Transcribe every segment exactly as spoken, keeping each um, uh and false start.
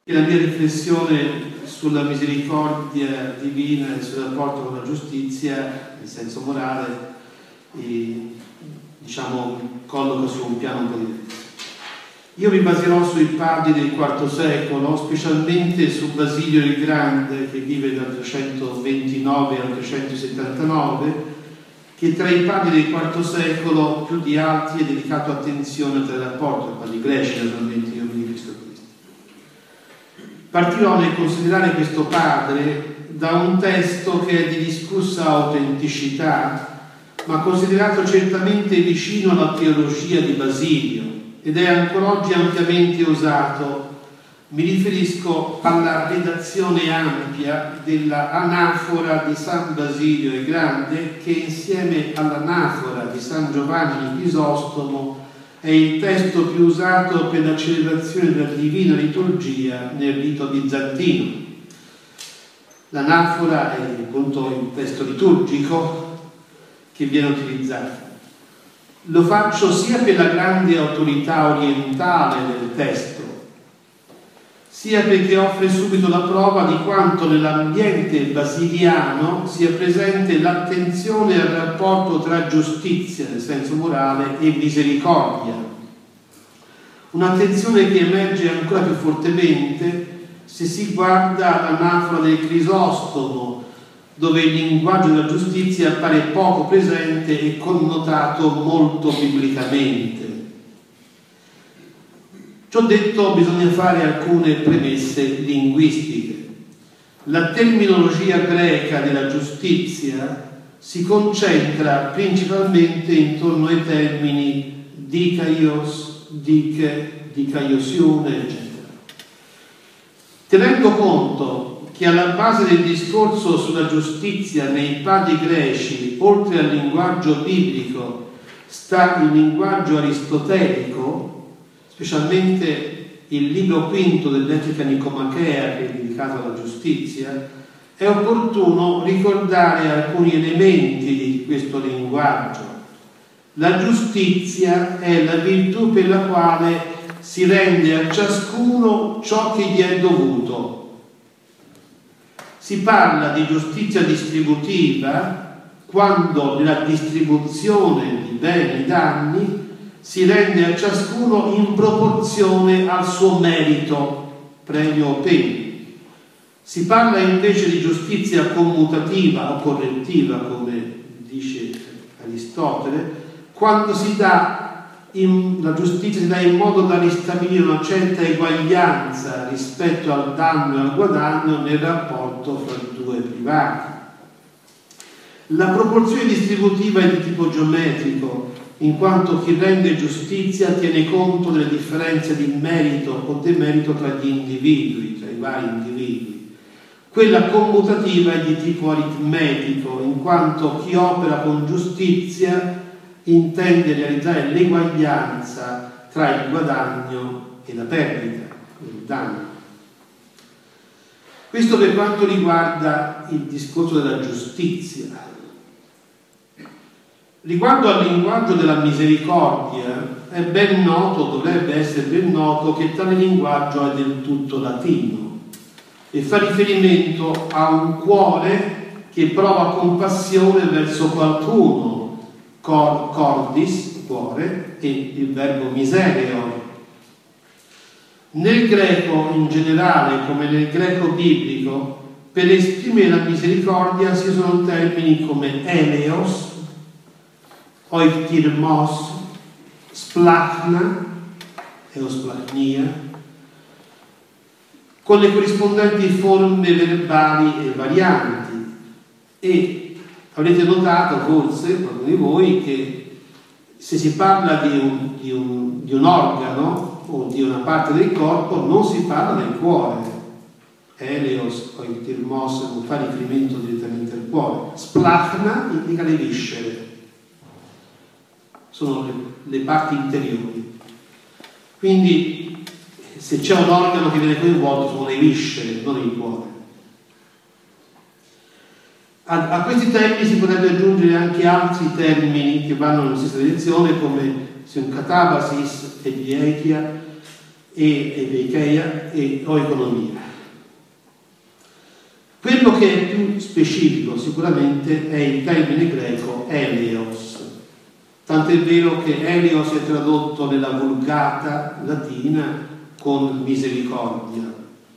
La mia riflessione sulla misericordia divina e sul rapporto con la giustizia, in senso morale, e, diciamo, colloca su un piano un po' diverso. Io mi baserò sui padri del quarto secolo, specialmente su Basilio il Grande, che vive dal trecentoventinove al trecentosettantanove, che tra i padri del quarto secolo più di altri è dedicato attenzione al rapporto, ai padri greci, naturalmente, io mi Cristo Cristo. Partirò nel considerare questo padre da un testo che è di discussa autenticità, ma considerato certamente vicino alla teologia di Basilio, ed è ancora oggi ampiamente usato. Mi riferisco alla redazione ampia della Anafora di San Basilio il Grande, che insieme all'Anafora di San Giovanni Crisostomo è il testo più usato per la celebrazione della Divina Liturgia nel rito bizantino. L'Anafora è appunto il testo liturgico che viene utilizzato. Lo faccio sia per la grande autorità orientale del testo, sia perché offre subito la prova di quanto nell'ambiente basiliano sia presente l'attenzione al rapporto tra giustizia, nel senso morale, e misericordia. Un'attenzione che emerge ancora più fortemente se si guarda l'Anafora del Crisostomo, dove il linguaggio della giustizia appare poco presente e connotato molto biblicamente. Ciò detto, bisogna fare alcune premesse linguistiche. La terminologia greca della giustizia si concentra principalmente intorno ai termini dikaios, dike, dikaiosione, eccetera. Tenendo conto che alla base del discorso sulla giustizia nei padri greci, oltre al linguaggio biblico, sta il linguaggio aristotelico, specialmente il libro quinto dell'Etica Nicomachea, che è dedicato alla giustizia, è opportuno ricordare alcuni elementi di questo linguaggio. La giustizia è la virtù per la quale si rende a ciascuno ciò che gli è dovuto. Si parla di giustizia distributiva quando nella distribuzione di beni e danni si rende a ciascuno in proporzione al suo merito, premio o pena. Si parla invece di giustizia commutativa o correttiva, come dice Aristotele, quando si dà in, la giustizia si dà in modo da ristabilire una certa eguaglianza rispetto al danno e al guadagno nel rapporto fra i due privati. La proporzione distributiva è di tipo geometrico, in quanto chi rende giustizia tiene conto delle differenze di merito o demerito tra gli individui, tra i vari individui. Quella commutativa è di tipo aritmetico, in quanto chi opera con giustizia intende realizzare l'eguaglianza tra il guadagno e la perdita, il danno. Questo per quanto riguarda il discorso della giustizia. Riguardo al linguaggio della misericordia, è ben noto, dovrebbe essere ben noto, che tale linguaggio è del tutto latino e fa riferimento a un cuore che prova compassione verso qualcuno, cor, cordis, cuore, e il verbo miserio. Nel greco in generale, come nel greco biblico, per esprimere la misericordia si usano termini come eleos, oiktirmos, splachna, eosplachnia, con le corrispondenti forme verbali e varianti. E avrete notato forse, qualcuno di voi, che se si parla di un, di, un, di un organo o di una parte del corpo non si parla del cuore. Eleos o il tirmos non fa riferimento direttamente al cuore. Splachna indica le viscere, sono le, le parti interiori. Quindi se c'è un organo che viene coinvolto sono le viscere, non il cuore. A, a questi termini si potrebbe aggiungere anche altri termini che vanno nella stessa direzione, come se un catabasis e diechia, e epeikeia e oikonomia. Quello che è più specifico sicuramente è il termine greco eleos, tant'è vero che eleos è tradotto nella Vulgata latina con misericordia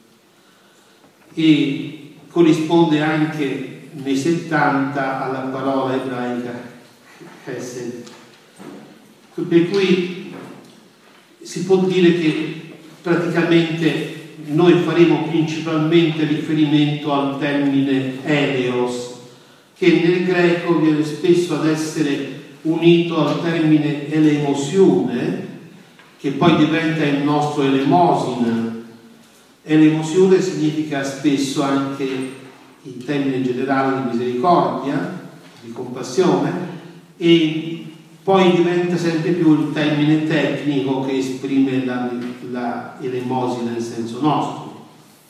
e corrisponde anche nei settanta alla parola ebraica chesed, per cui si può dire che praticamente noi faremo principalmente riferimento al termine eleos, che nel greco viene spesso ad essere unito al termine elemosione, che poi diventa il nostro elemosina. Elemosione significa spesso anche il termine generale di misericordia, di compassione, e poi diventa sempre più il termine tecnico che esprime la, la elemosina nel senso nostro.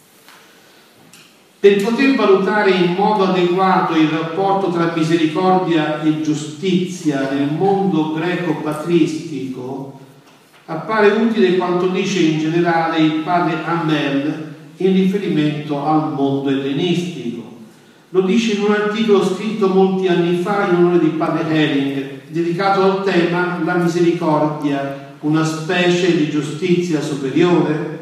Per poter valutare in modo adeguato il rapporto tra misericordia e giustizia nel mondo greco-patristico, appare utile quanto dice in generale il padre Hamel in riferimento al mondo ellenistico. Lo dice in un articolo scritto molti anni fa in onore di padre Herring, dedicato al tema la misericordia, una specie di giustizia superiore.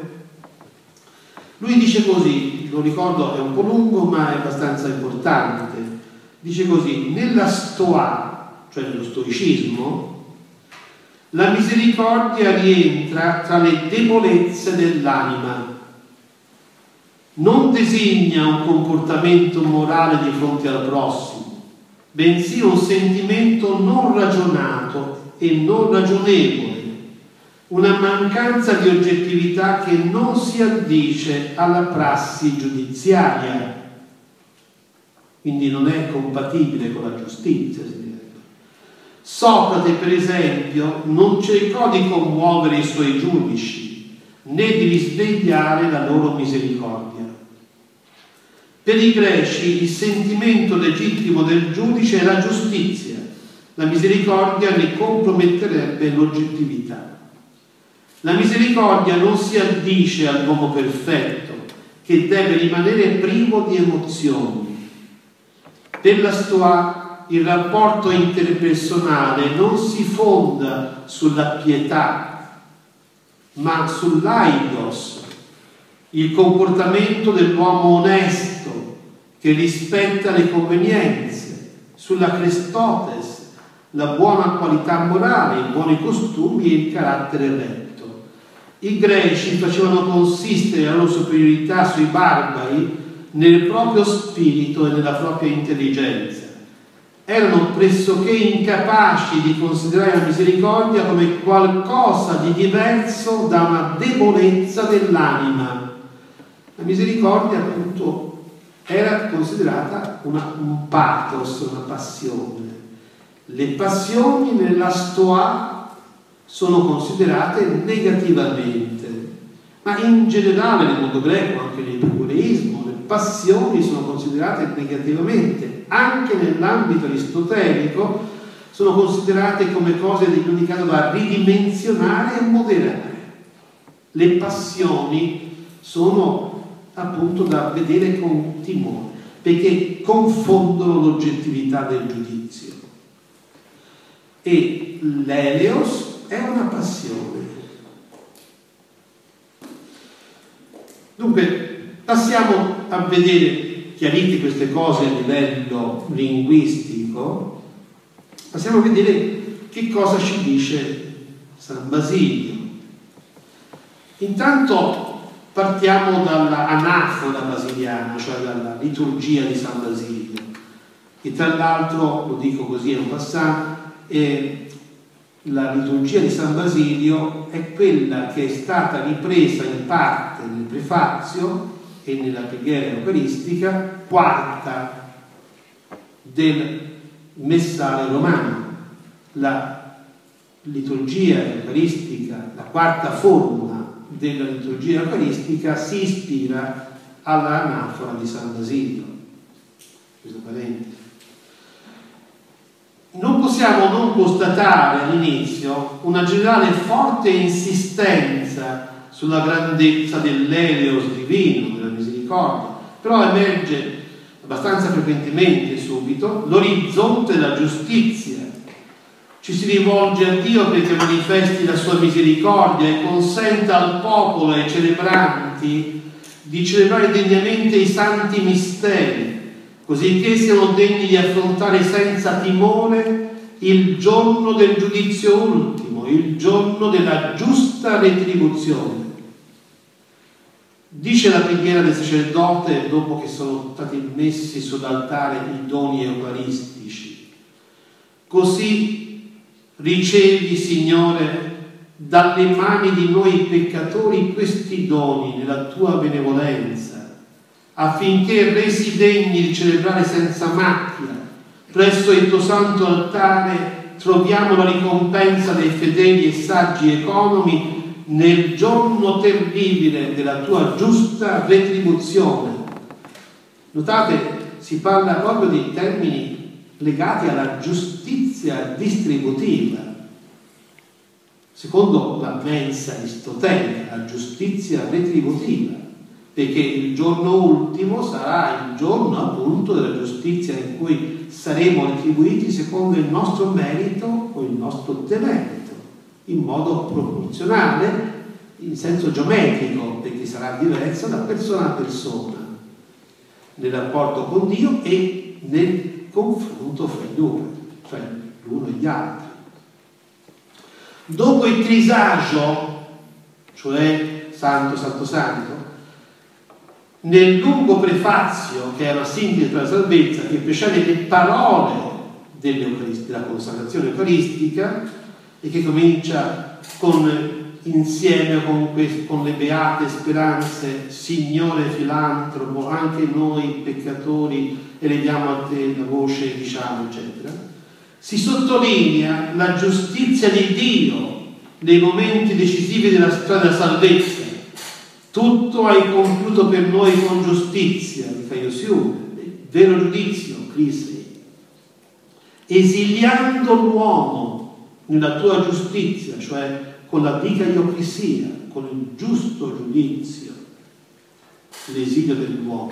Lui dice così, lo ricordo è un po' lungo ma è abbastanza importante, dice così: nella Stoa, cioè nello stoicismo, la misericordia rientra tra le debolezze dell'anima, non designa un comportamento morale di fronte al prossimo, bensì un sentimento non ragionato e non ragionevole, una mancanza di oggettività che non si addice alla prassi giudiziaria, quindi non è compatibile con la giustizia. Socrate, per esempio, non cercò di commuovere i suoi giudici né di risvegliare la loro misericordia. Per i greci il sentimento legittimo del giudice è la giustizia, la misericordia ne comprometterebbe l'oggettività. La misericordia non si addice all'uomo perfetto, che deve rimanere privo di emozioni. Per la Stoa il rapporto interpersonale non si fonda sulla pietà, ma sull'aidos, il comportamento dell'uomo onesto che rispetta le convenienze, sulla Christotes, la buona qualità morale, i buoni costumi e il carattere retto. I greci facevano consistere la loro superiorità sui barbari nel proprio spirito e nella propria intelligenza. Erano pressoché incapaci di considerare la misericordia come qualcosa di diverso da una debolezza dell'anima. La misericordia, appunto, era considerata una, un pathos, una passione. Le passioni nella Stoa sono considerate negativamente, ma in generale nel mondo greco, anche nell'epicureismo, le passioni sono considerate negativamente. Anche nell'ambito aristotelico sono considerate come cose indicate da ridimensionare e moderare. Le passioni sono appunto da vedere con timore, perché confondono l'oggettività del giudizio. E l'eleos è una passione. Dunque, passiamo a vedere, chiarite queste cose a livello linguistico, passiamo a vedere che cosa ci dice San Basilio. Intanto partiamo dalla anafora basiliana, cioè dalla liturgia di San Basilio, che tra l'altro, lo dico così en passant, è la liturgia di San Basilio è quella che è stata ripresa in parte nel prefazio e nella preghiera eucaristica quarta del Messale romano. La liturgia eucaristica, la quarta forma della liturgia eucaristica si ispira all'anafora di San Basilio. Questo parentesi. Non possiamo non constatare all'inizio una generale forte insistenza sulla grandezza dell'eleos divino, della misericordia, però emerge abbastanza frequentemente subito l'orizzonte della giustizia. Ci si rivolge a Dio perché manifesti la sua misericordia e consenta al popolo e ai celebranti di celebrare degnamente i santi misteri, così che siano degni di affrontare senza timore il giorno del giudizio ultimo, il giorno della giusta retribuzione. Dice la preghiera del sacerdote dopo che sono stati messi sull'altare i doni eucaristici: così ricevi, Signore, dalle mani di noi peccatori questi doni nella tua benevolenza, affinché resi degni di celebrare senza macchia presso il tuo santo altare troviamo la ricompensa dei fedeli e saggi economi nel giorno terribile della tua giusta retribuzione. Notate, si parla proprio di termini legati alla giustizia distributiva, secondo la mensa aristotelega, la giustizia retributiva, perché il giorno ultimo sarà il giorno appunto della giustizia in cui saremo retribuiti secondo il nostro merito o il nostro demerito, in modo proporzionale, in senso geometrico, perché sarà diversa da persona a persona, nel rapporto con Dio e nel confronto fra i due, cioè l'uno e gli altri. Dopo il trisagio, cioè santo, santo, santo, nel lungo prefazio, che è la sintesi per la salvezza, che precede le parole della consacrazione eucaristica e che comincia con, insieme con, que- con le beate speranze: Signore filantropo, anche noi peccatori eleviamo a te la voce, diciamo, eccetera. Si sottolinea la giustizia di Dio nei momenti decisivi della strada della salvezza. Tutto hai compiuto per noi con giustizia, Dicaiosium, vero giudizio, crisi, esiliando l'uomo nella tua giustizia, cioè con la dicaiocrasia, con il giusto giudizio, l'esilio dell'uomo.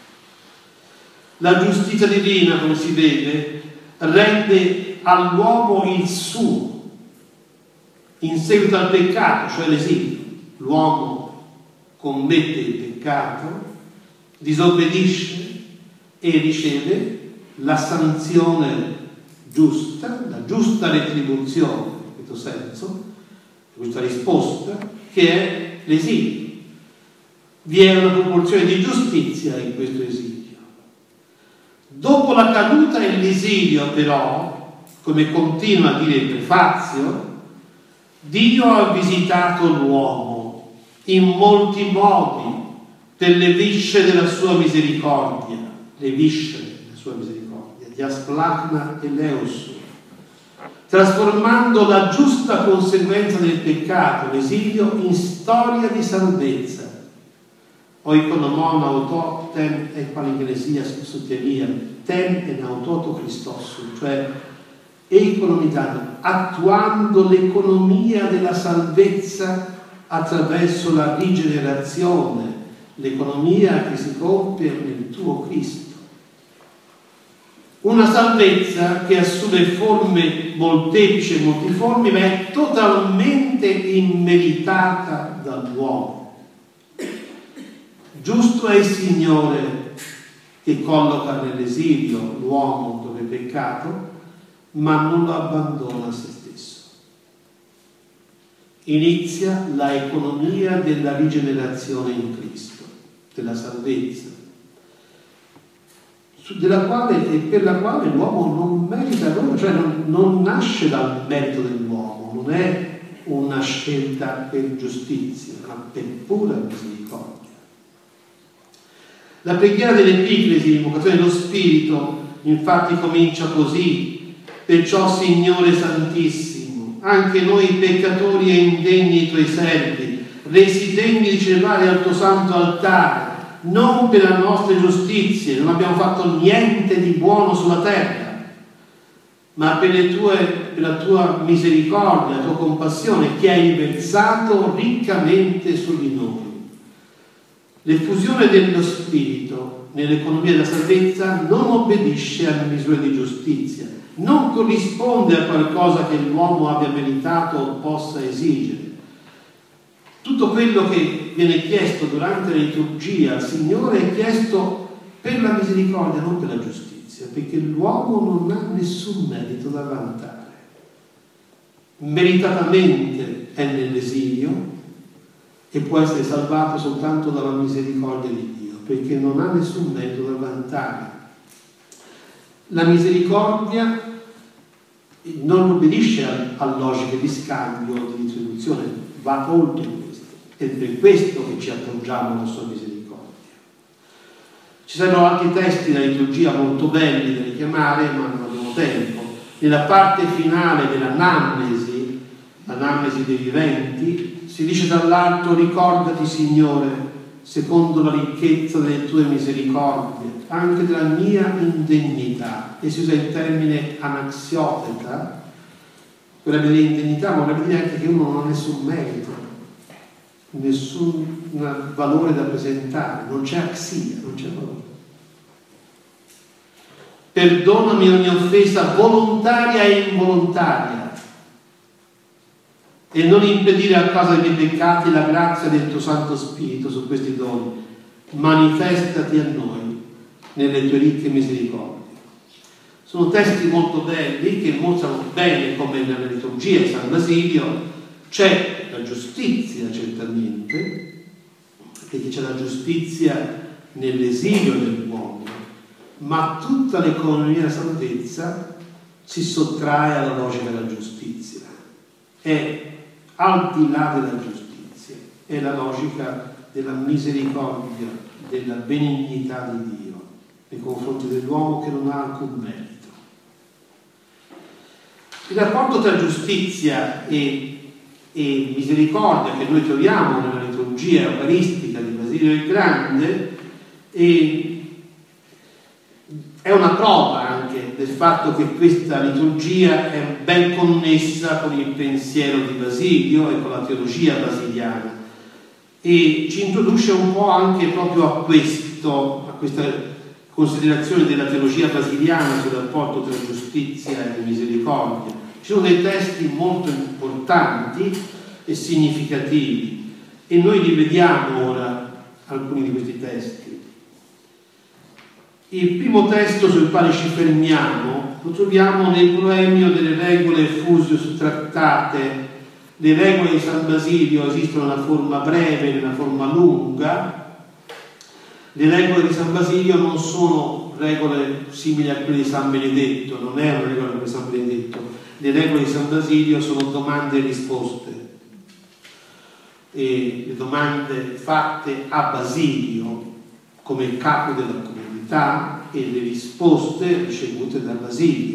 La giustizia divina, come si vede, rende all'uomo il suo in seguito al peccato, cioè l'esilio. L'uomo commette il peccato, disobbedisce e riceve la sanzione giusta, la giusta retribuzione, in questo senso, la giusta risposta, che è l'esilio. Vi è una proporzione di giustizia in questo esilio. Dopo la caduta e l'esilio, però, come continua a dire il prefazio, Dio ha visitato l'uomo in molti modi per le viscere della sua misericordia, le viscere della sua misericordia, diasplagma e leus, trasformando la giusta conseguenza del peccato, l'esilio, in storia di salvezza. Oikonomon auto ten e palingenesia soteria, ten en autoto Christos, cioè economizando, attuando l'economia della salvezza attraverso la rigenerazione, l'economia che si compie nel tuo Cristo. Una salvezza che assume forme molteplici e multiformi, ma è totalmente immeritata dall'uomo. Giusto è il Signore che colloca nell'esilio l'uomo dove è peccato, ma non lo abbandona a se stesso. Inizia la economia della rigenerazione in Cristo, della salvezza, della quale e per la quale l'uomo non merita nulla, cioè non, non nasce dal merito dell'uomo, non è una scelta per giustizia, ma per pura misericordia. La preghiera dell'Epiclesi, l'invocazione dello Spirito, infatti comincia così: perciò, Signore Santissimo, anche noi peccatori e indegni tuoi servi, resi degni di celebrare al tuo santo altare, non per le nostre giustizie, non abbiamo fatto niente di buono sulla terra, ma per, le tue, per la tua misericordia, la tua compassione che hai versato riccamente su di noi. L'effusione dello Spirito nell'economia della salvezza non obbedisce alle misure di giustizia, non corrisponde a qualcosa che l'uomo abbia meritato o possa esigere. Tutto quello che viene chiesto durante la liturgia al Signore è chiesto per la misericordia, non per la giustizia, perché l'uomo non ha nessun merito da vantare. Meritatamente è nell'esilio e può essere salvato soltanto dalla misericordia di Dio, perché non ha nessun merito da vantare. La misericordia non obbedisce a, a logiche di scambio o di retribuzione, va oltre questo. È per questo che ci appoggiamo alla sua misericordia. Ci sarebbero altri testi della liturgia molto belli da richiamare, ma non abbiamo tempo. Nella parte finale dell'anamnesi, l'anamnesi dei viventi, si dice dall'alto: ricordati, Signore, secondo la ricchezza delle tue misericordie, anche della mia indegnità. E si usa il termine anaxioteta, vorrebbe dire indegnità, ma vorrebbe dire anche che uno non ha nessun merito, nessun valore da presentare, non c'è axia, non c'è valore. Perdonami ogni offesa volontaria e involontaria, e non impedire a causa dei miei peccati la grazia del tuo Santo Spirito su questi doni. Manifestati a noi nelle tue ricche misericordie. Sono testi molto belli che mostrano bene come nella liturgia di San Basilio c'è la giustizia, certamente, perché c'è la giustizia nell'esilio dell'uomo, ma tutta l'economia della salvezza si sottrae alla logica della giustizia. È al di là della giustizia, è la logica della misericordia, della benignità di Dio nei confronti dell'uomo che non ha alcun merito. Il rapporto tra giustizia e, e misericordia che noi troviamo nella liturgia eucaristica di Basilio il Grande è, è una prova anche del fatto che questa liturgia è ben connessa con il pensiero di Basilio e con la teologia basiliana, e ci introduce un po' anche proprio a questo, a questa considerazione della teologia basiliana sul rapporto tra giustizia e misericordia. Ci sono dei testi molto importanti e significativi e noi li vediamo ora, alcuni di questi testi. Il primo testo sul quale ci fermiamo lo troviamo nel proemio delle regole Fusius Tractate. Le regole di San Basilio esistono nella forma breve e nella forma lunga. Le regole di San Basilio non sono regole simili a quelle di San Benedetto, non è una regola come San Benedetto. Le regole di San Basilio sono domande e risposte. E le domande fatte a Basilio come capo della comunità e le risposte ricevute da Basilio.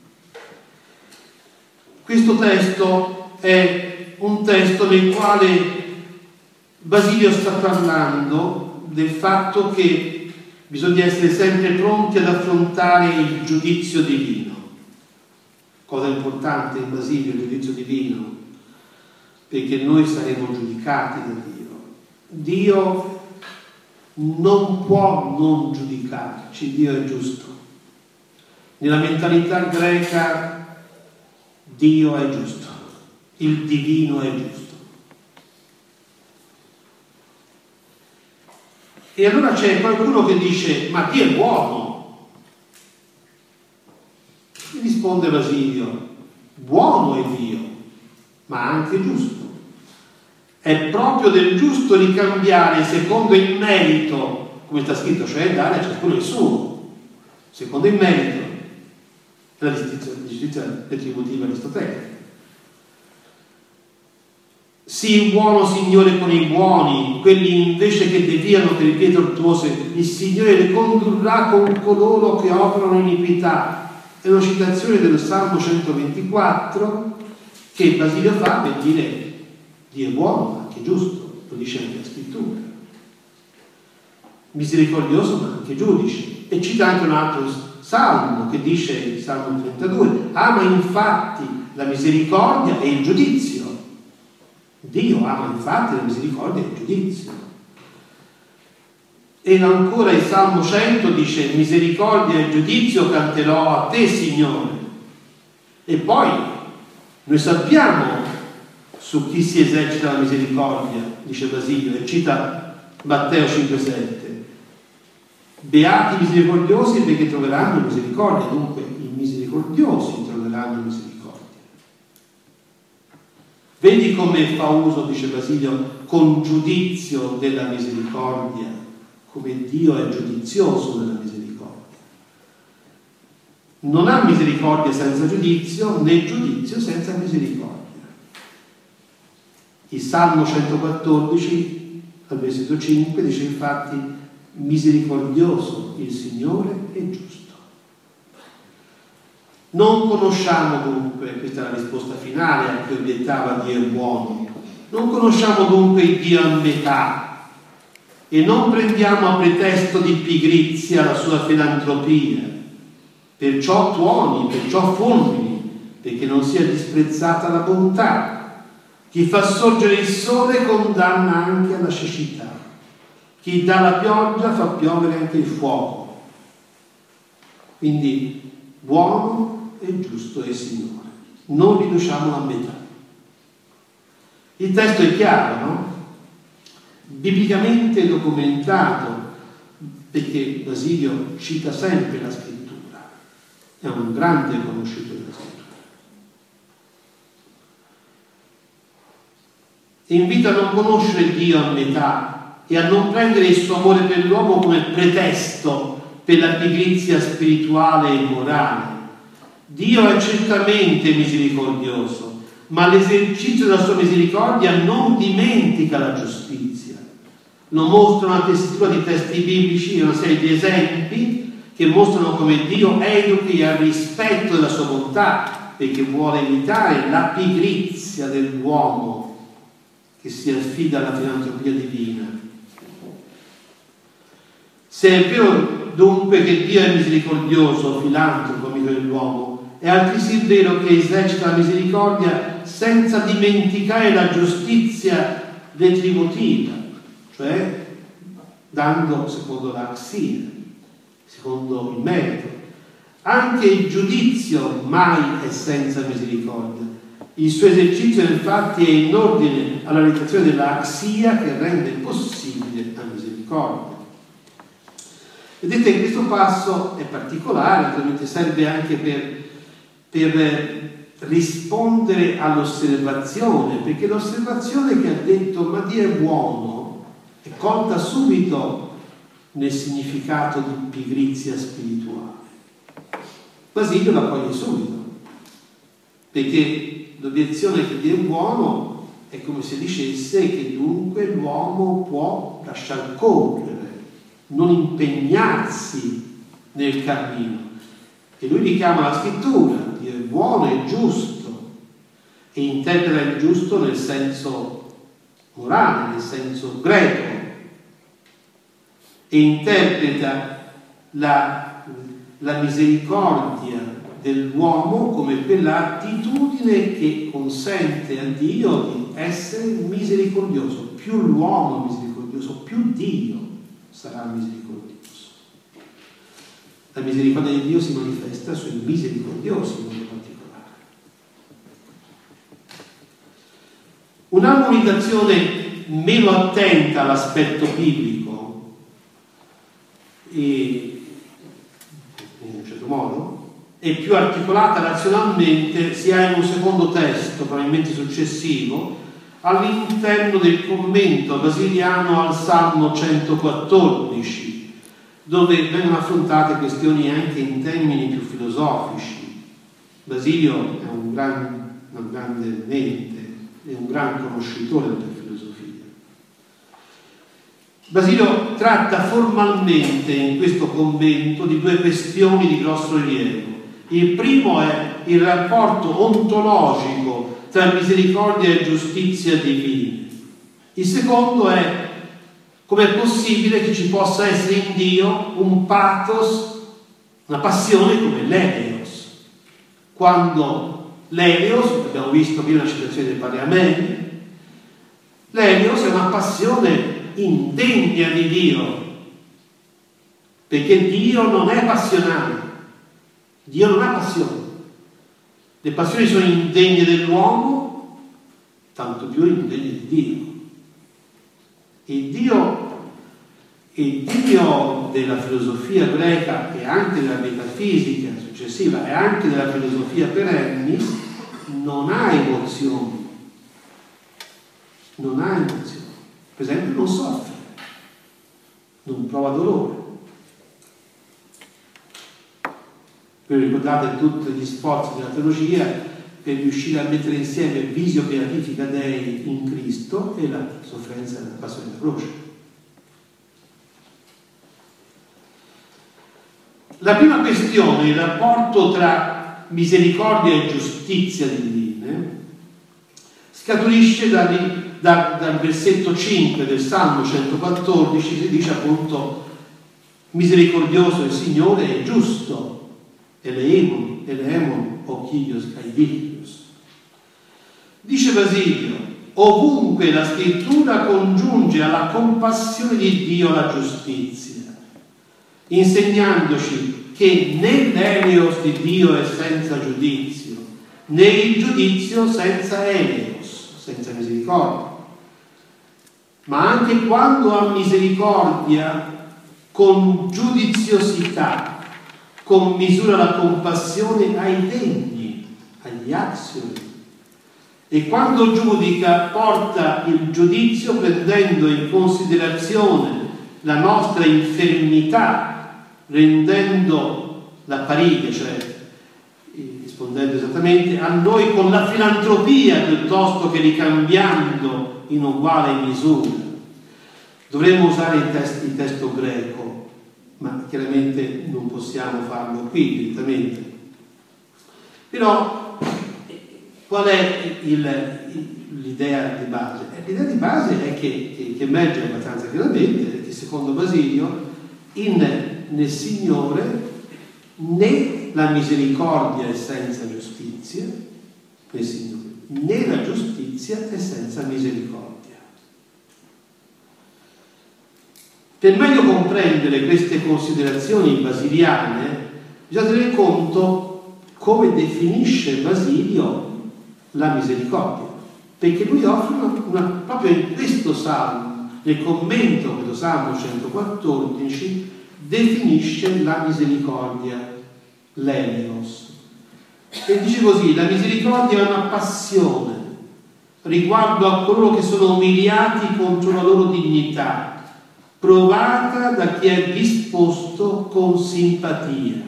Questo testo è un testo nel quale Basilio sta parlando del fatto che bisogna essere sempre pronti ad affrontare il giudizio divino. Cosa importante in Basilio, il giudizio divino, perché noi saremo giudicati da Dio. Dio non può non giudicarci, Dio è giusto. Nella mentalità greca Dio è giusto, il divino è giusto. E allora c'è qualcuno che dice: ma Dio è buono. E risponde Basilio: buono è Dio, ma anche giusto. È proprio del giusto ricambiare secondo il merito, come sta scritto, cioè dare a ciascuno il suo, secondo il merito. È la giustizia, la giustizia retributiva aristotelica. Sii buono, Signore, con i buoni, quelli invece che deviano per il vie tortuose, il Signore le condurrà con coloro che operano iniquità. È una citazione del Salmo centoventiquattro che Basilio fa per dire: Dio è buono, ma anche giusto, lo dice anche la scrittura. Misericordioso, ma anche giudice. E cita anche un altro salmo che dice, Salmo trentadue, ama infatti la misericordia e il giudizio. Dio ama infatti la misericordia e il giudizio. E ancora il Salmo cento dice, misericordia e giudizio canterò a te, Signore. E poi noi sappiamo su chi si esercita la misericordia, dice Basilio, e cita Matteo cinque sette. Beati i misericordiosi perché troveranno misericordia, dunque i misericordiosi troveranno misericordia. Vedi come fa uso, dice Basilio, con giudizio della misericordia, come Dio è giudizioso della misericordia. Non ha misericordia senza giudizio, né giudizio senza misericordia. Il Salmo centoquattordici, al versetto cinque, dice infatti misericordioso il Signore è giusto. Non conosciamo dunque, questa è la risposta finale a chi obiettava Dio è buono, non conosciamo dunque il Dio a metà e non prendiamo a pretesto di pigrizia la sua filantropia, perciò tuoni, perciò fulmini, perché non sia disprezzata la bontà. Chi fa sorgere il sole condanna anche alla cecità. Chi dà la pioggia fa piovere anche il fuoco. Quindi buono e giusto è il Signore. Non riduciamolo a metà. Il testo è chiaro, no? Biblicamente documentato, perché Basilio cita sempre la scrittura. È un grande conoscitore della scrittura. E invita a non conoscere Dio a metà e a non prendere il suo amore per l'uomo come pretesto per la pigrizia spirituale e morale. Dio è certamente misericordioso, ma l'esercizio della sua misericordia non dimentica la giustizia. Lo mostra una tessitura di testi biblici e una serie di esempi che mostrano come Dio educhi al rispetto della sua bontà, perché vuole evitare la pigrizia dell'uomo che si affida alla filantropia divina. Se è vero dunque che Dio è misericordioso, filantropo, amico dell'uomo, è altresì vero che esercita la misericordia senza dimenticare la giustizia retributiva, cioè dando secondo l'axia, secondo il merito. Anche il giudizio mai è senza misericordia. Il suo esercizio infatti è in ordine alla realizzazione dell'axia che rende possibile la misericordia. Vedete, questo passo è particolare, naturalmente serve anche per, per rispondere all'osservazione, perché l'osservazione che ha detto ma Dio è buono è colta subito nel significato di pigrizia spirituale. Basilio la coglie subito, perché l'obiezione che Dio è buono è come se dicesse che dunque l'uomo può lasciar correre, non impegnarsi nel cammino. E lui richiama la scrittura, Dio è buono e giusto, e interpreta il giusto nel senso morale, nel senso greco, e interpreta la, la misericordia dell'uomo come quell'attitudine che consente a Dio di essere misericordioso. Più l'uomo è misericordioso, più Dio sarà misericordioso. La misericordia di Dio si manifesta sui misericordiosi in modo particolare. Un'armonizzazione meno attenta all'aspetto biblico e in un certo modo e più articolata razionalmente si ha in un secondo testo, probabilmente successivo, all'interno del commento basiliano al Salmo centoquattordici, dove vengono affrontate questioni anche in termini più filosofici. Basilio è un, gran, una grande mente, è un gran conoscitore della filosofia. Basilio tratta formalmente in questo commento di due questioni di grosso rilievo. Il primo è il rapporto ontologico tra misericordia e giustizia divina. Il secondo è come è possibile che ci possa essere in Dio un pathos una passione come l'Eleos. Quando l'Eleos, abbiamo visto prima la citazione del padre Ameli, l'Eleos è una passione indegna di Dio, perché Dio non è passionale, Dio non ha passione. Le passioni sono indegne dell'uomo, tanto più indegne di Dio. Il Dio, il Dio della filosofia greca e anche della metafisica successiva e anche della filosofia perenni non ha emozioni, non ha emozioni. Per esempio non soffre, non prova dolore. Voi ricordate tutti gli sforzi della teologia per riuscire a mettere insieme visio beatifica Dei in Cristo e la sofferenza della passione della croce. La prima questione, il rapporto tra misericordia e giustizia divine, scaturisce da, da, dal versetto cinque del Salmo centoquattordici, si dice appunto: misericordioso il Signore è giusto, eleemon, eleemon, o Kyrios Kaidios. Dice Basilio: ovunque la scrittura congiunge alla compassione di Dio la giustizia, insegnandoci che né l'Eleos di Dio è senza giudizio, né il giudizio senza Eleos, senza misericordia. Ma anche quando ha misericordia, con giudiziosità, commisura la compassione ai degni, agli axiomi, e quando giudica porta il giudizio prendendo in considerazione la nostra infermità, rendendo la paride, cioè rispondendo esattamente a noi con la filantropia piuttosto che ricambiando in uguale misura. Dovremmo usare il, test, il testo greco, ma chiaramente non possiamo farlo qui direttamente. Però qual è il, l'idea di base? L'idea di base è che, che, che emerge abbastanza chiaramente che secondo Basilio in, nel Signore né la misericordia è senza giustizia, nel Signore, né la giustizia è senza misericordia. Per meglio comprendere queste considerazioni basiliane, bisogna tenere conto come definisce Basilio la misericordia, perché lui offre una, una, proprio in questo salmo, nel commento a questo salmo centoquattordici, definisce la misericordia, l'Eleos. E dice così: la misericordia è una passione riguardo a coloro che sono umiliati contro la loro dignità, provata da chi è disposto con simpatia.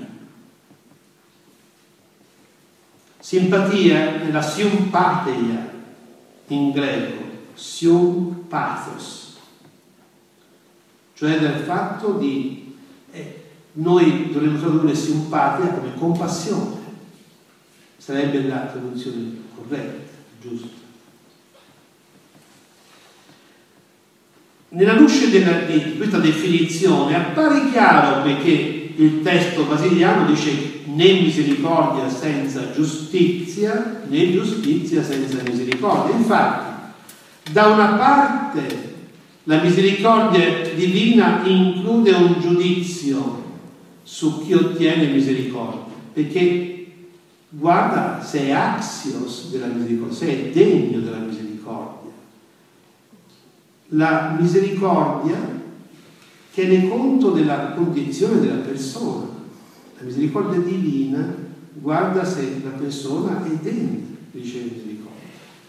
Simpatia è la sympatheia in greco, sympathos, cioè del fatto di eh, noi dovremmo tradurre simpatia come compassione, sarebbe la traduzione corretta, giusta. Nella luce della, di questa definizione appare chiaro perché il testo basiliano dice né misericordia senza giustizia, né giustizia senza misericordia. Infatti, da una parte la misericordia divina include un giudizio su chi ottiene misericordia, perché guarda se è axios della misericordia, se è degno della misericordia. La misericordia tiene conto della condizione della persona. La misericordia divina guarda se la persona è degna di ricevere misericordia.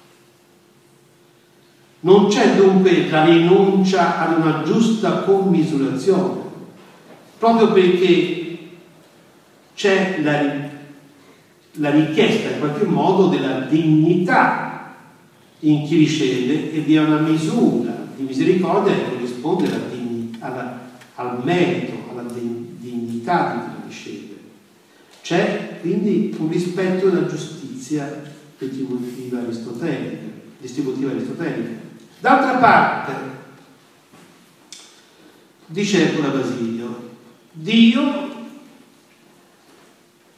Non c'è dunque la rinuncia ad una giusta commisurazione, proprio perché c'è la, la richiesta in qualche modo della dignità in chi riceve e di una misura di misericordia che corrisponde alla dignità, alla, al merito, alla dignità di chi lo riceve. C'è quindi un rispetto della giustizia distributiva aristotelica, distributiva aristotelica. D'altra parte, dice ancora Basilio, Dio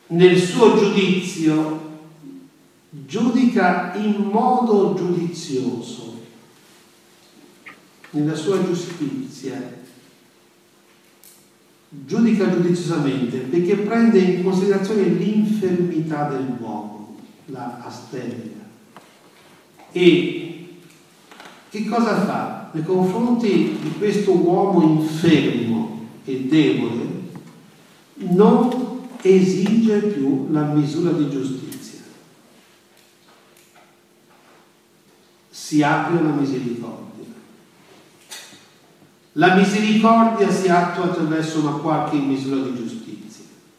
nel suo giudizio giudica in modo giudizioso, nella sua giustizia giudica giudiziosamente, perché prende in considerazione l'infermità dell'uomo, la asteria. E che cosa fa? Nei confronti di questo uomo infermo e debole non esige più la misura di giustizia, si apre alla misericordia. La misericordia si attua attraverso una qualche misura di giustizia,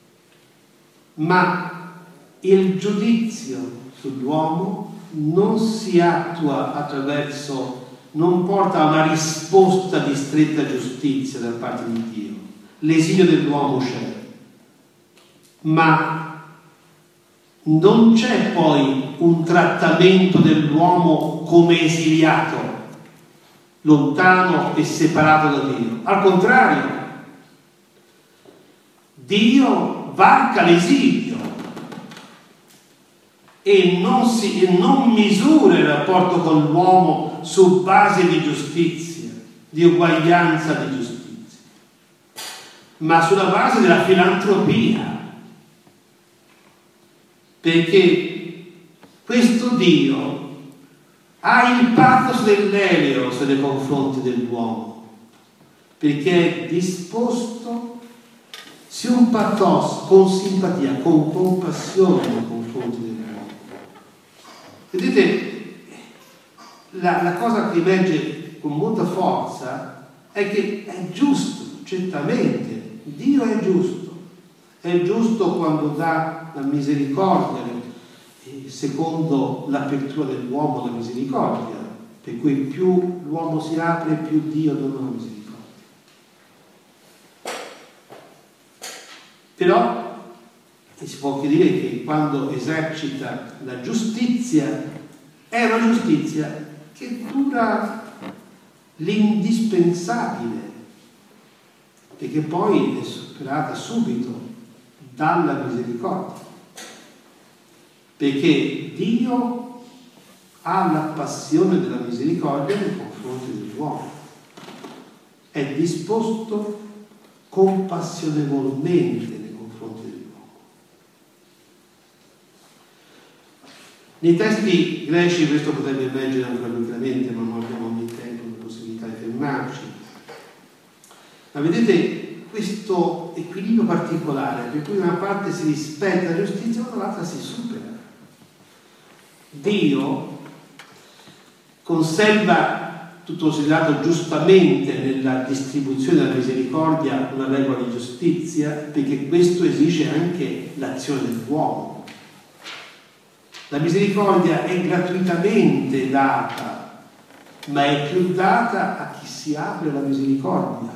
ma il giudizio sull'uomo non si attua attraverso, non porta a una risposta di stretta giustizia da parte di Dio. L'esilio dell'uomo c'è, ma non c'è poi un trattamento dell'uomo come esiliato, lontano e separato da Dio. Al contrario, Dio varca l'esilio e non, si, e non misura il rapporto con l'uomo su base di giustizia, di uguaglianza di giustizia, ma sulla base della filantropia, perché questo Dio ha il pathos dell'Elios nei confronti dell'uomo, perché è disposto, sia un pathos con simpatia, con compassione nei confronti dell'uomo. Vedete, la, la cosa che emerge con molta forza è che è giusto, certamente, Dio è giusto, è giusto quando dà la misericordia, secondo l'apertura dell'uomo alla misericordia, per cui più l'uomo si apre, più Dio dona la misericordia. Però si può anche dire che quando esercita la giustizia, è una giustizia che dura l'indispensabile, perché poi è superata subito dalla misericordia. Perché Dio ha la passione della misericordia nei confronti dell'uomo, è disposto compassionevolmente nei confronti dell'uomo. Nei testi greci questo potrebbe emergere ancora più chiaramente, ma non abbiamo né tempo né possibilità di fermarci. Ma vedete questo equilibrio particolare, per cui da una parte si rispetta la giustizia, ma dall'altra si supera. Dio conserva, tutto considerato giustamente nella distribuzione della misericordia, una regola di giustizia, perché questo esige anche l'azione dell'uomo. La misericordia è gratuitamente data, ma è più data a chi si apre alla misericordia,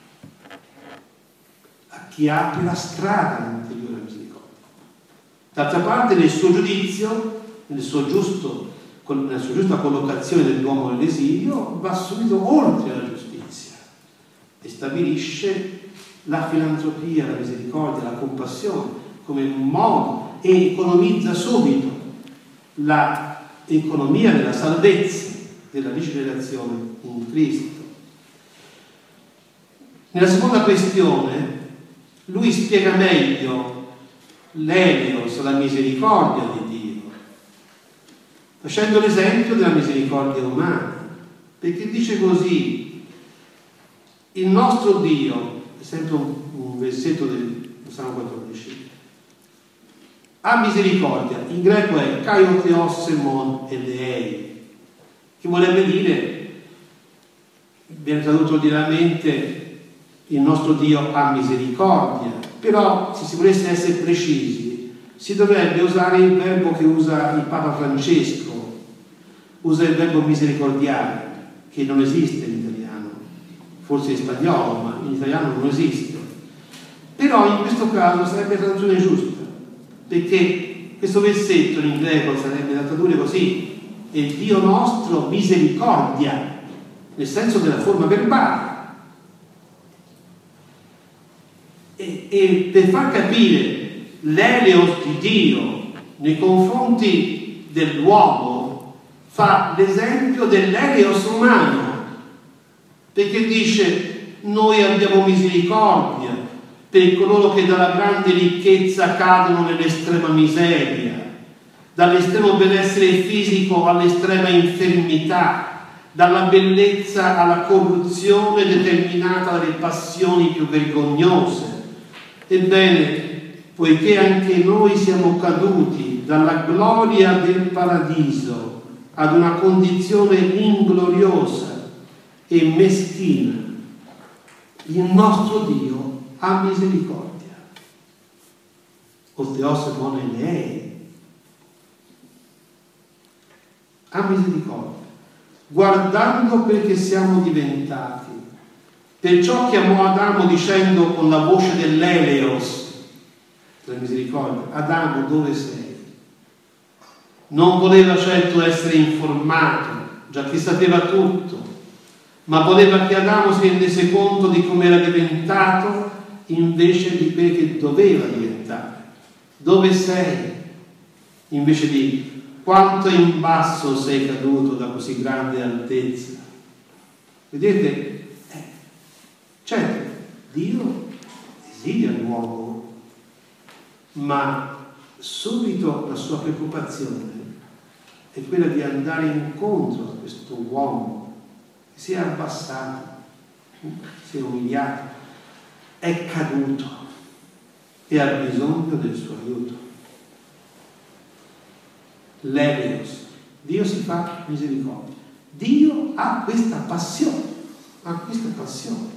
a chi apre la strada all'interiore della misericordia. D'altra parte, nel suo giudizio, nel suo giusto, nella sua giusta collocazione dell'uomo nell'esilio, va subito oltre la giustizia e stabilisce la filantropia, la misericordia, la compassione come un modo, e economizza subito l'economia della salvezza, della rigenerazione in Cristo. Nella seconda questione lui spiega meglio l'elios, la misericordia di Dio, facendo l'esempio della misericordia umana, perché dice così: il nostro Dio, è sempre un, un versetto del Salmo quattordici, ha misericordia, in greco è kai theos semon eleei, che vorrebbe dire, viene tradotto ordinariamente, il nostro Dio ha misericordia, però se si volesse essere precisi si dovrebbe usare il verbo che usa il Papa Francesco, usa il verbo misericordiare, che non esiste in italiano, forse in spagnolo, ma in italiano non esiste. Però in questo caso sarebbe la traduzione giusta, perché questo versetto in greco sarebbe da tradurre così: è Dio nostro misericordia, nel senso della forma verbale. E, e per far capire l'eleos di Dio nei confronti dell'uomo fa l'esempio dell'eleos umano, perché dice: noi abbiamo misericordia per coloro che dalla grande ricchezza cadono nell'estrema miseria, dall'estremo benessere fisico all'estrema infermità, dalla bellezza alla corruzione determinata dalle passioni più vergognose. Ebbene, poiché anche noi siamo caduti dalla gloria del paradiso ad una condizione ingloriosa e meschina, il nostro Dio ha misericordia. O Theos mone lei ha misericordia, guardando perché siamo diventati. Perciò chiamò Adamo dicendo con la voce dell'eleos, della misericordia: Adamo, dove sei? Non voleva certo essere informato, già che sapeva tutto, ma voleva che Adamo si rendesse conto di come era diventato invece di quel che doveva diventare. Dove sei? Invece di quanto in basso sei caduto da così grande altezza. Vedete? Eh, certo, Dio desidia l'uomo, ma subito la sua preoccupazione è quella di andare incontro a questo uomo che si è abbassato, si è umiliato, è caduto e ha bisogno del suo aiuto. L'eleos, Dio si fa misericordia. Dio ha questa passione, ha questa passione.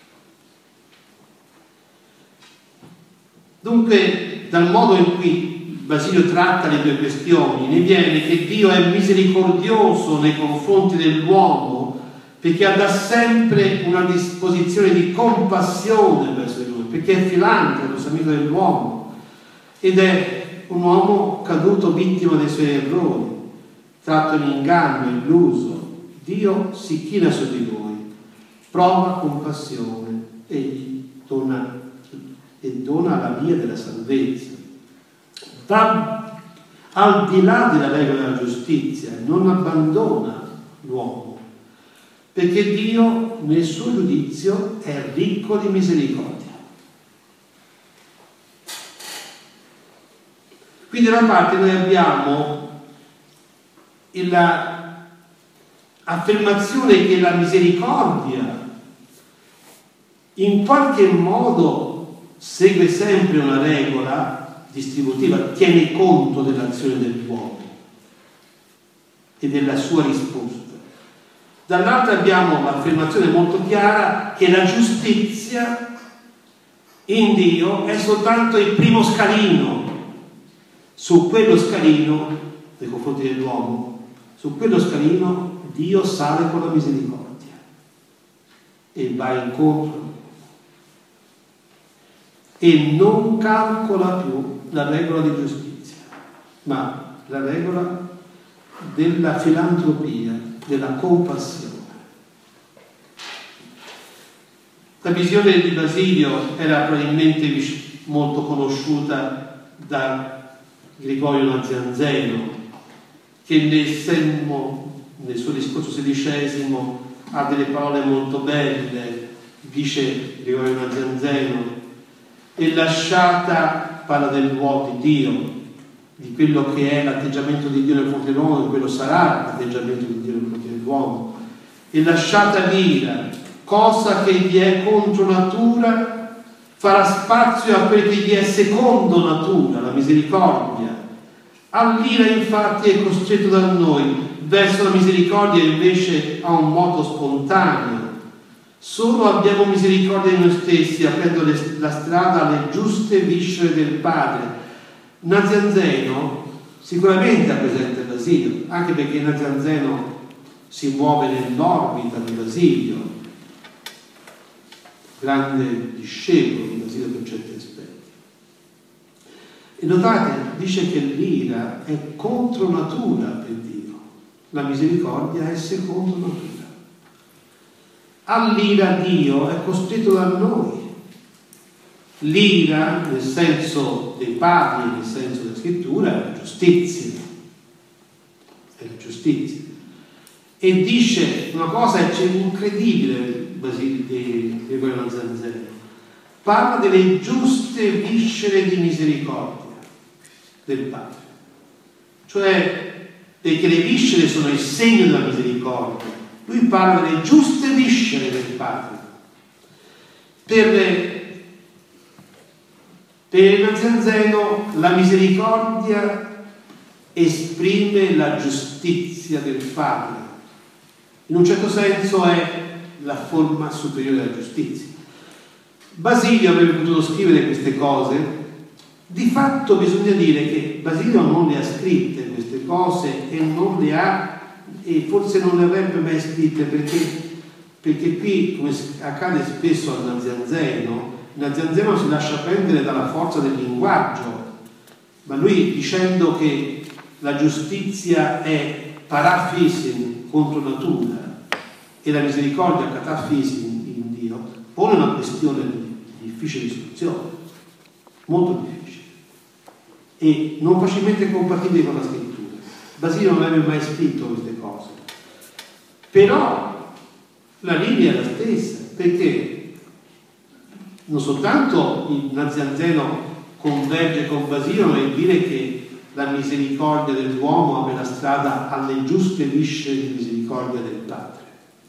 Dunque, dal modo in cui Basilio tratta le due questioni, ne viene che Dio è misericordioso nei confronti dell'uomo perché ha da sempre una disposizione di compassione verso di lui, perché è filantropo, amico dell'uomo, ed è un uomo caduto vittima dei suoi errori, tratto in inganno, illuso. Dio si china su di lui, prova compassione e gli dona, e dona la via della salvezza. Va al di là della regola della giustizia, non abbandona l'uomo, perché Dio nel suo giudizio è ricco di misericordia. Quindi da una parte noi abbiamo l'affermazione che la misericordia in qualche modo segue sempre una regola distributiva, tiene conto dell'azione dell'uomo e della sua risposta. Dall'altra abbiamo l'affermazione molto chiara che la giustizia in Dio è soltanto il primo scalino. Su quello scalino, nei confronti dell'uomo, su quello scalino Dio sale con la misericordia e va incontro e non calcola più la regola di giustizia, ma la regola della filantropia, della compassione. La visione di Basilio era probabilmente molto conosciuta da Gregorio Nazianzeno, che nel, semmo, nel suo discorso sedicesimo ha delle parole molto belle. Dice Gregorio Nazianzeno: e lasciata, parla dell'uomo di Dio, di quello che è l'atteggiamento di Dio nel confronto dell'uomo, e quello sarà l'atteggiamento di Dio nel confronto dell'uomo, e lasciata l'ira, cosa che gli è contro natura, farà spazio a quel che gli è secondo natura, la misericordia. All'ira infatti è costretto da noi, verso la misericordia invece ha un moto spontaneo. Solo abbiamo misericordia di noi stessi, aprendo le, la strada alle giuste viscere del Padre. Nazianzeno sicuramente ha presente Basilio, anche perché Nazianzeno si muove nell'orbita di Basilio, grande discepolo di Basilio per certi aspetti. E notate, dice che l'ira è contro natura per Dio, la misericordia è secondo natura. All'ira Dio è costretto da noi, L'ira, nel senso dei padri, nel senso della scrittura, è la giustizia. È la giustizia. E dice una cosa incredibile di Gregorio Nazianzeno. Parla delle giuste viscere di misericordia del Padre. Cioè, perché le viscere sono il segno della misericordia. Lui parla delle giuste viscere del Padre. Per Per Nazianzeno la misericordia esprime la giustizia del Padre. In un certo senso è la forma superiore della giustizia. Basilio avrebbe potuto scrivere queste cose. Di fatto bisogna dire che Basilio non le ha scritte queste cose e non le ha, e forse non le avrebbe mai scritte perché, perché qui, come accade spesso a Nazianzeno, Nazianzeno si lascia prendere dalla forza del linguaggio, ma lui, dicendo che la giustizia è parafisin contro natura e la misericordia catafisin in Dio, pone una questione di difficile istruzione, molto difficile e non facilmente compatibile con la scrittura. Basilio non avrebbe mai scritto queste cose, però la linea è la stessa, perché non soltanto il Nazianzeno converge con Basilio nel dire che la misericordia dell'uomo apre la strada alle giuste viscere di misericordia del Padre.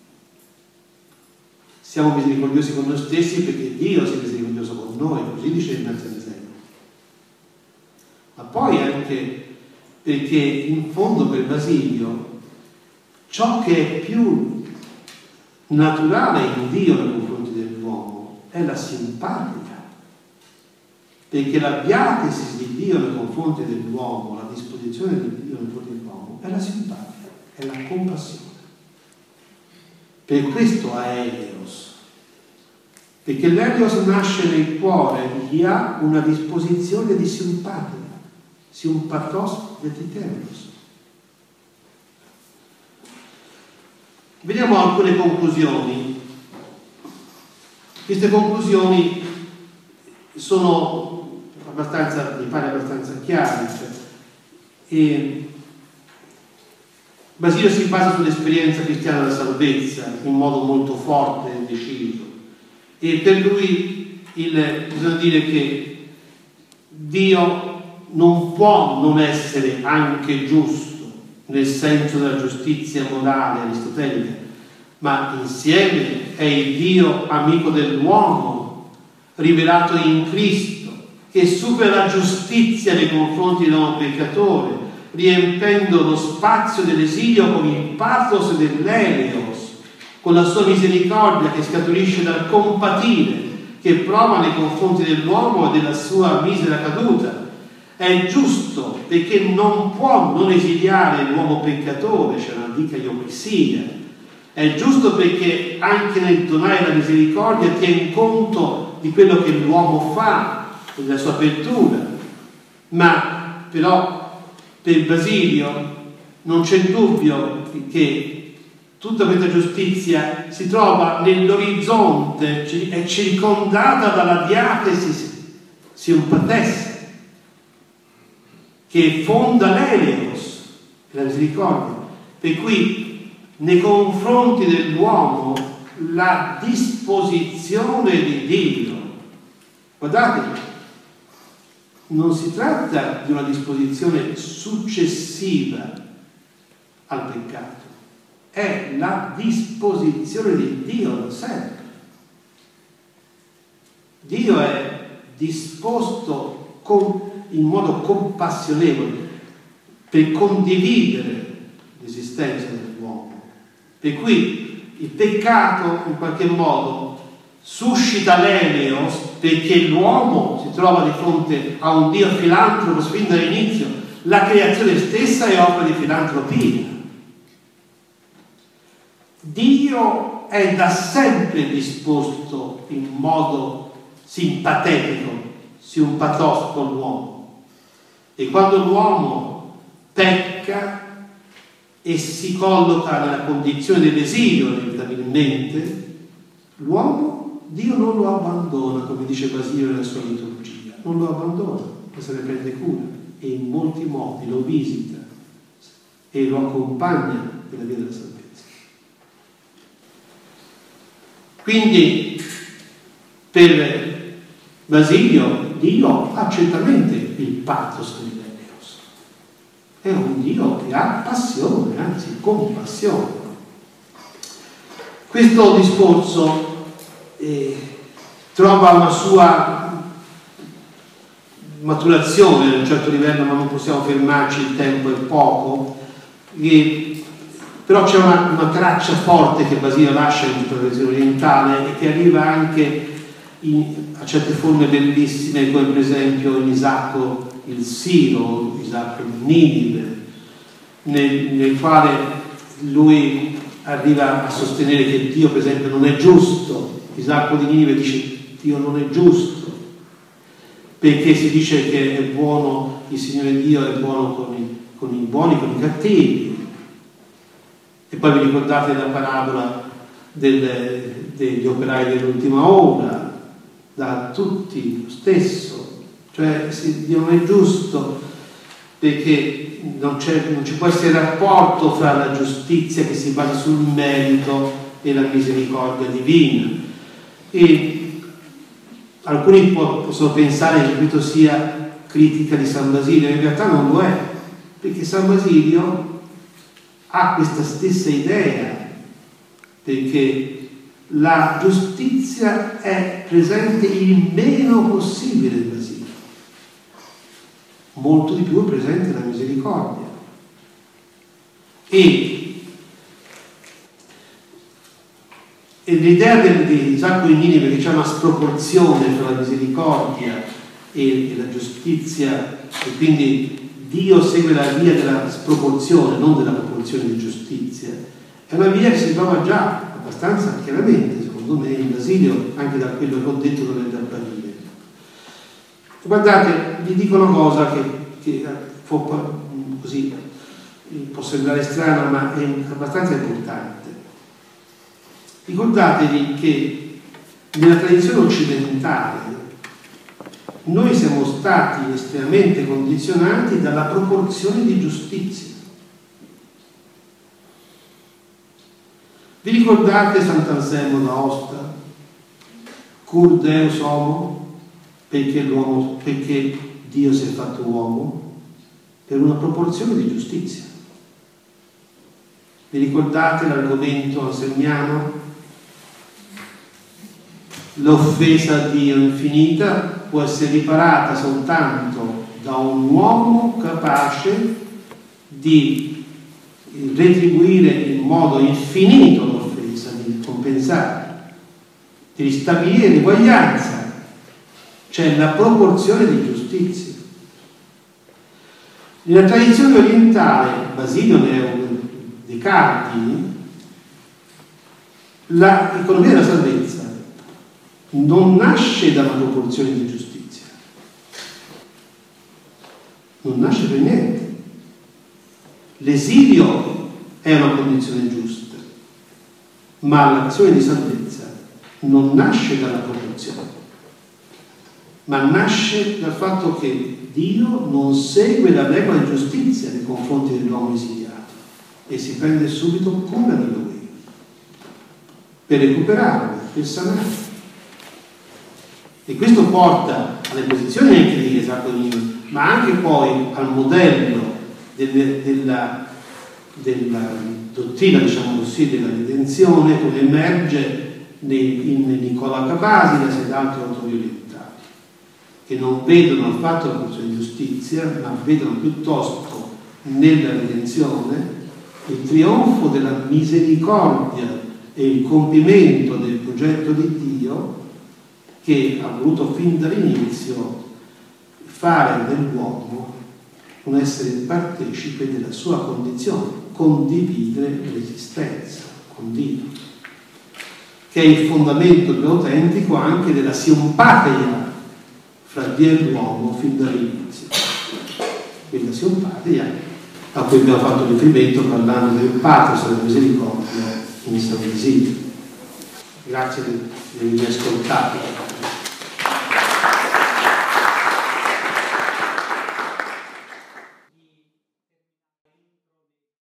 Siamo misericordiosi con noi stessi perché Dio sia misericordioso con noi, così dice il Nazianzeno. Ma poi anche perché in fondo per Basilio ciò che è più naturale in Dio nei confronti dell'uomo è la simpatica, perché la biatesis di Dio nei confronti dell'uomo, la disposizione di Dio nei confronti dell'uomo è la simpatica, è la compassione. Per questo ha Eleos, perché l'Eleos nasce nel cuore, gli ha una disposizione di simpatia, simpatos vetiteros. Vediamo alcune conclusioni. Queste conclusioni sono abbastanza, mi pare abbastanza chiare. Cioè, e Basilio si basa sull'esperienza cristiana della salvezza in modo molto forte e deciso. E per lui il, bisogna dire che Dio non può non essere anche giusto nel senso della giustizia morale aristotelica, ma insieme è il Dio amico dell'uomo, rivelato in Cristo, che supera la giustizia nei confronti dell'uomo peccatore, riempendo lo spazio dell'esilio con il pathos dell'Eleos, con la sua misericordia che scaturisce dal compatire, che prova nei confronti dell'uomo e della sua misera caduta. È giusto perché non può non esiliare l'uomo peccatore, c'è una dicaiocrasia. È giusto perché anche nel donare la misericordia tiene conto di quello che l'uomo fa, della sua apertura. Ma però per Basilio non c'è dubbio che tutta questa giustizia si trova nell'orizzonte, è circondata dalla diatesis simpates, che fonda l'Eleos, la misericordia. Per cui nei confronti dell'uomo la disposizione di Dio, guardate, non si tratta di una disposizione successiva al peccato, è la disposizione di Dio da sempre. Dio è disposto con, in modo compassionevole per condividere l'esistenza dell'uomo. Per cui il peccato in qualche modo suscita l'Eleos perché l'uomo si trova di fronte a un Dio filantropo fin dall'inizio. La creazione stessa è opera di filantropia. Dio è da sempre disposto in modo simpatetico, simpatos con l'uomo. E quando l'uomo pecca e si colloca nella condizione dell'esilio inevitabilmente, l'uomo Dio non lo abbandona, come dice Basilio nella sua liturgia, non lo abbandona, ma se ne prende cura e in molti modi lo visita e lo accompagna nella via della salvezza. Quindi per Basilio Dio ha certamente il pathos millennios, è un Dio che ha passione, anzi compassione. Questo discorso eh, trova una sua maturazione a un certo livello, ma non possiamo fermarci, il tempo è poco, e, però c'è una, una traccia forte che Basilio lascia in tutta la tradizione orientale e che arriva anche in, a certe forme bellissime, come per esempio in Isacco il Siro, Isacco il Ninive, nel, nel quale lui arriva a sostenere che Dio per esempio non è giusto. Isacco di Ninive dice Dio non è giusto perché si dice che è buono, il Signore Dio è buono con i, con i buoni, con i cattivi. E poi vi ricordate la parabola del, degli operai dell'ultima ora, da tutti lo stesso, cioè sì, Dio non è giusto perché non, c'è, non ci può essere rapporto fra la giustizia che si basa sul merito e la misericordia divina. E alcuni possono pensare che questo sia critica di San Basilio, in realtà non lo è, perché San Basilio ha questa stessa idea, perché la giustizia è presente il meno possibile in Basilio, molto di più è presente la misericordia. E E l'idea di Isacco di Ninive che c'è una sproporzione tra la misericordia e, e la giustizia, e quindi Dio segue la via della sproporzione, non della proporzione di giustizia, è una via che si trova già abbastanza chiaramente, secondo me, in Basilio, anche da quello che ho detto dovrebbe apparire. Guardate, vi dico una cosa che, che può, così, può sembrare strana, ma è abbastanza importante. Ricordatevi che nella tradizione occidentale noi siamo stati estremamente condizionati dalla proporzione di giustizia. Vi ricordate Sant'Anselmo d'Aosta? Cur Deus homo, perché, l'uomo, perché Dio si è fatto uomo? Per una proporzione di giustizia. Vi ricordate l'argomento anselmiano? L'offesa a Dio infinita può essere riparata soltanto da un uomo capace di retribuire in modo infinito l'offesa, di compensare, di ristabilire l'eguaglianza, cioè la proporzione di giustizia. Nella tradizione orientale, Basilio ne è uno dei cardini, l'economia della salvezza non nasce da una proporzione di giustizia, non nasce per niente. L'esilio è una condizione giusta, ma l'azione di salvezza non nasce dalla proporzione, ma nasce dal fatto che Dio non segue la regola di giustizia nei confronti dell'uomo esiliato e si prende subito cura di lui per recuperarlo, per sanarlo. E questo porta alle posizioni anche di Isacco di Ninive, ma anche poi al modello del, della, della dottrina, diciamo così, della redenzione, come emerge nei, in Nicola Capasilas ed altri autori orientali, che non vedono affatto la funzione di giustizia, ma vedono piuttosto nella redenzione il trionfo della misericordia e il compimento del progetto di Dio, che ha voluto fin dall'inizio fare dell'uomo un essere partecipe della sua condizione, condividere l'esistenza con Dio, che è il fondamento più autentico anche della simpatia fra Dio e l'uomo fin dall'inizio. Quella simpatia a cui abbiamo fatto riferimento parlando del pathos della misericordia in San Basilio. grazie di avermi ascoltato.